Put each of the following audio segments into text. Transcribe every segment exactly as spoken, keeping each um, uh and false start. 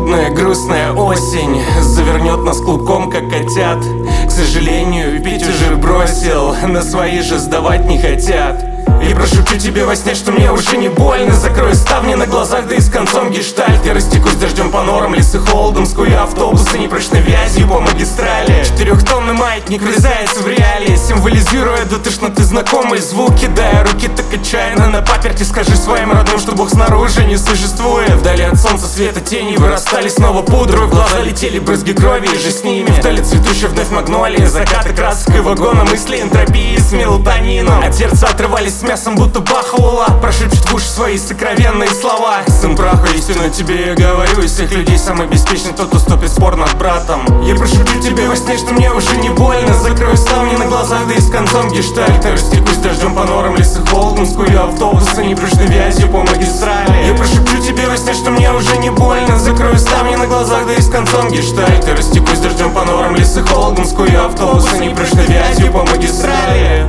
Холодная, грустная осень завернет нас клубком, как котят. К сожалению, пить уже бросил, на свои же сдавать не хотят. И прошепчу тебе во сне, что мне уже не больно. Закрою ставни на глазах, да и с концом гештальт. Я растекусь дождем по норам, лесы холодом, скую автобусы непрочной вязью по магистрали. Четырехтонный маятник врезается в реалии, символизируя до тошноты знакомые звуки. Кидая руки так отчаянно на паперти, скажи своим родным, что Бог снаружи не существует. Вдали от солнца света тени вырастали снова пудрой, в глаза летели брызги крови, и же с ними вдали цветущая вновь магнолия. Закаты красок и вагона мысли энтропии с мелатонином. От сердца отрывались с мясом, будто Бахаула прошепчет в уши свои сокровенные слова. Сын праха, истинно тебе я говорю, из всех людей самый беспечный тот, кто ступит спор над братом. Я прошеплю тебе во сне, что мне уже не больно. Закрою ставни на глазах, да и с концом гештальта. Растекусь дождем по норам, лесы холодом, скую автобусы непрочной вязью по магистрали. Я прошеплю тебе во сне, что мне уже не больно. Закрою ставни на глазах, да и с концом гештальта. Растекусь дождем по норам, лесы холодом, скую автобусы непрочной вязью по магистрали.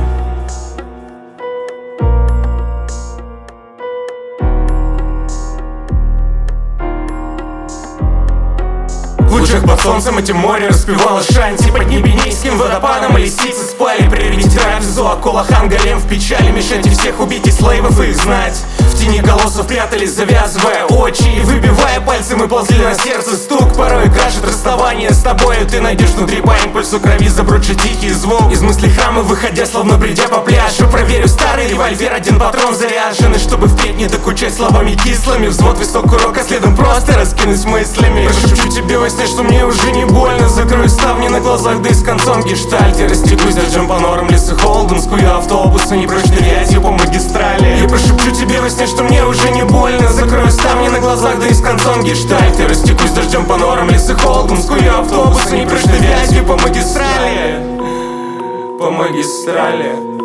В лучах под солнцем эти море распевало шанти. Под небенейским водопадом лисицы спали. Приоритет Равзу, Акула, Хан, Голем в печали. Мешайте всех, убейте слейвов и их знать. В тени колоссов прятались, завязывая очи и выбивая пальцы, мы ползли на сердце стук. Порой крашит расставание с тобою. Ты найдешь внутри по импульсу крови забродший тихий звук. Из мыслей храма выходя, словно придя по пляжу, проверю старый револьвер, один патрон заряженный, чтобы впредь не докучать словами кислыми. Взвод висок урока, следом просто раскинусь мыслями. Прошепчу тебе во сне, что мне уже не больно. Закрою ставни на глазах, да и с концом гештальте. Растекусь дождем по норам, лесы холодом, скую автобусы непрочной вязью по магистрали. Я прошепчу тебе во сне, что мне уже не больно. Закрою ставни на глазах, да и с концом гештальте. Растекусь дождем по норам, лесы холодом, скую автобусы непрочной вязью по магистрали. По магистрали.